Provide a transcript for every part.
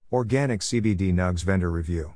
Organic CBD Nugs Vendor Review.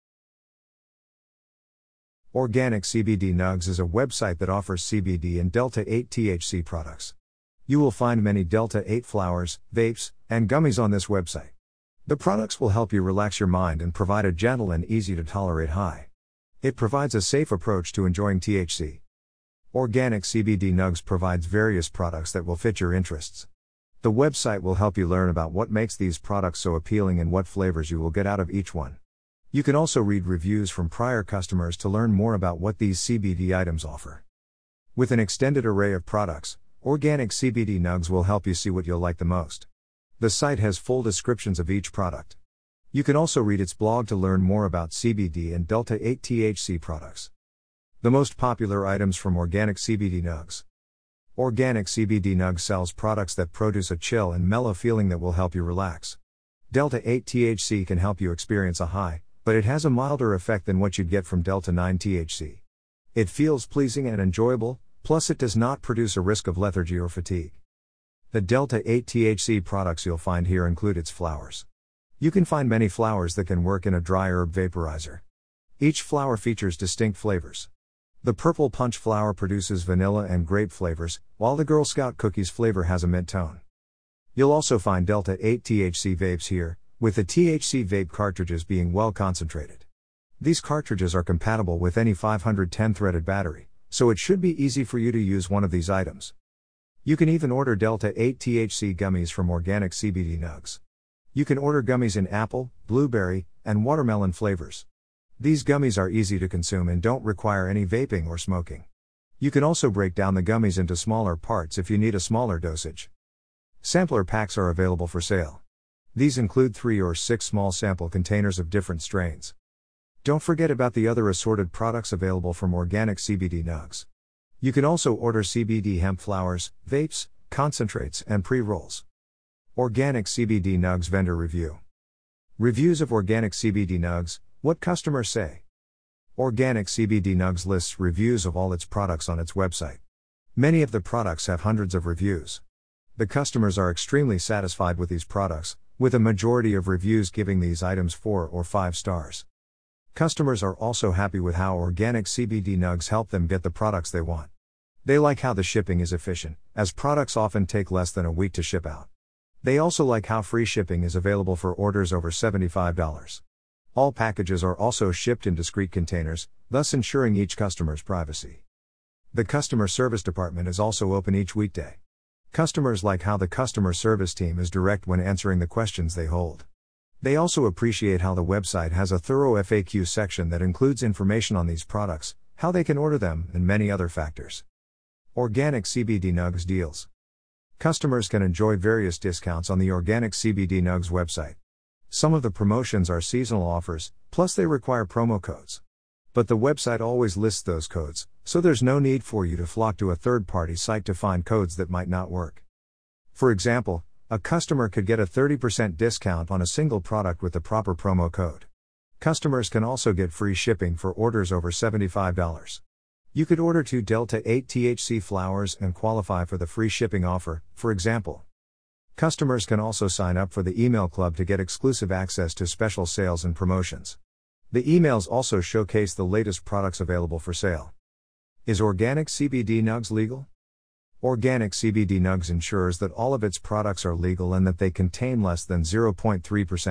Organic CBD Nugs is a website that offers CBD and Delta-8 THC products. You will find many Delta-8 flowers, vapes, and gummies on this website. The products will help you relax your mind and provide a gentle and easy to tolerate high. It provides a safe approach to enjoying THC. Organic CBD Nugs provides various products that will fit your interests. The website will help you learn about what makes these products so appealing and what flavors you will get out of each one. You can also read reviews from prior customers to learn more about what these CBD items offer. With an extended array of products, Organic CBD Nugs will help you see what you'll like the most. The site has full descriptions of each product. You can also read its blog to learn more about CBD and Delta-8 THC products. The most popular items from Organic CBD Nugs. Organic CBD Nugs sells products that produce a chill and mellow feeling that will help you relax. Delta-8 THC can help you experience a high, but it has a milder effect than what you'd get from Delta-9 THC. It feels pleasing and enjoyable, plus it does not produce a risk of lethargy or fatigue. The Delta-8 THC products you'll find here include its flowers. You can find many flowers that can work in a dry herb vaporizer. Each flower features distinct flavors. The Purple Punch flower produces vanilla and grape flavors, while the Girl Scout cookies flavor has a mint tone. You'll also find Delta-8 THC vapes here, with the THC vape cartridges being well concentrated. These cartridges are compatible with any 510 threaded battery, so it should be easy for you to use one of these items. You can even order Delta-8 THC gummies from Organic CBD Nugs. You can order gummies in apple, blueberry, and watermelon flavors. These gummies are easy to consume and don't require any vaping or smoking. You can also break down the gummies into smaller parts if you need a smaller dosage. Sampler packs are available for sale. These include 3 or 6 small sample containers of different strains. Don't forget about the other assorted products available from Organic CBD Nugs. You can also order CBD hemp flowers, vapes, concentrates, and pre-rolls. Organic CBD Nugs Vendor Review. Reviews of Organic CBD Nugs, what customers say. Organic CBD Nugs lists reviews of all its products on its website. Many of the products have hundreds of reviews. The customers are extremely satisfied with these products, with a majority of reviews giving these items 4 or 5 stars. Customers are also happy with how Organic CBD Nugs help them get the products they want. They like how the shipping is efficient, as products often take less than a week to ship out. They also like how free shipping is available for orders over $75. All packages are also shipped in discrete containers, thus ensuring each customer's privacy. The customer service department is also open each weekday. Customers like how the customer service team is direct when answering the questions they hold. They also appreciate how the website has a thorough FAQ section that includes information on these products, how they can order them, and many other factors. Organic CBD Nugs deals. Customers can enjoy various discounts on the Organic CBD Nugs website. Some of the promotions are seasonal offers, plus they require promo codes. But the website always lists those codes, so there's no need for you to flock to a third-party site to find codes that might not work. For example, a customer could get a 30% discount on a single product with the proper promo code. Customers can also get free shipping for orders over $75. You could order 2 Delta-8 THC flowers and qualify for the free shipping offer, for example. Customers can also sign up for the email club to get exclusive access to special sales and promotions. The emails also showcase the latest products available for sale. Is Organic CBD Nugs legal? Organic CBD Nugs ensures that all of its products are legal and that they contain less than 0.3%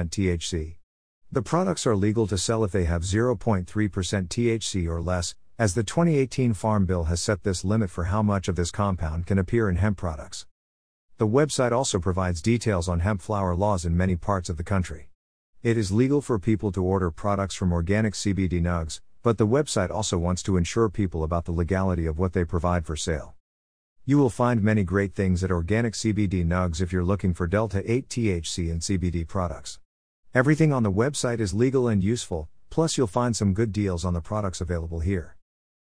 THC. The products are legal to sell if they have 0.3% THC or less, as the 2018 Farm Bill has set this limit for how much of this compound can appear in hemp products. The website also provides details on hemp flower laws in many parts of the country. It is legal for people to order products from Organic CBD Nugs, but the website also wants to ensure people about the legality of what they provide for sale. You will find many great things at Organic CBD Nugs if you're looking for Delta-8 THC and CBD products. Everything on the website is legal and useful, plus you'll find some good deals on the products available here.